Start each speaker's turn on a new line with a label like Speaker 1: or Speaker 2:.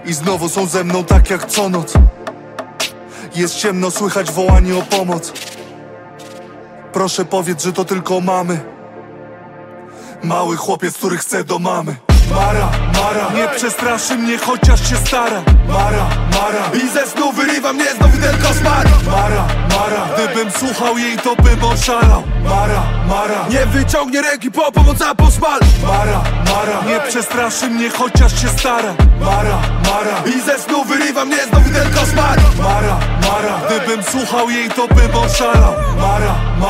Speaker 1: I znowu są ze mną tak jak co noc. Jest ciemno, słychać wołanie o pomoc. Proszę powiedz, że to tylko mamy. Mały chłopiec, który chce do mamy. Mara, Mara, nie przestraszy mnie, chociaż się stara. Mara, Mara,
Speaker 2: I ze snu wyrywa mnie znowu ten koszmar.
Speaker 1: Mara, Mara, gdybym słuchał jej, to bym oszalał. Mara, Mara,
Speaker 2: Nie wyciągnie ręki po pomoc, a po szmal.
Speaker 1: Mara, Mara, nie przestraszy mnie, chociaż się stara. Mara, Mara,
Speaker 2: I ze snu wyrywa mnie znowu ten koszmar.
Speaker 1: Mara, Mara, gdybym słuchał jej, to bym oszalał. Mara, Mara.